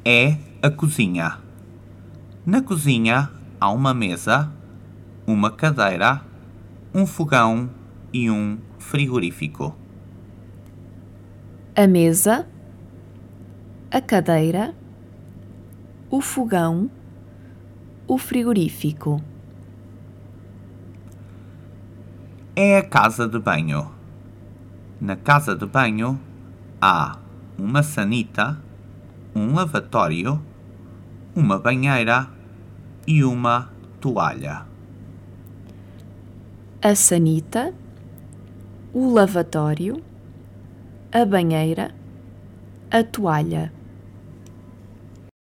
é a cozinha. Na cozinha há uma mesa, uma cadeira, um fogão e um frigorífico. A mesa, a cadeira, o fogão, o frigorífico. É a casa de banho. Na casa de banho há uma sanita, um lavatório, uma banheira e uma toalha. A sanita, o lavatório, a banheira, a toalha.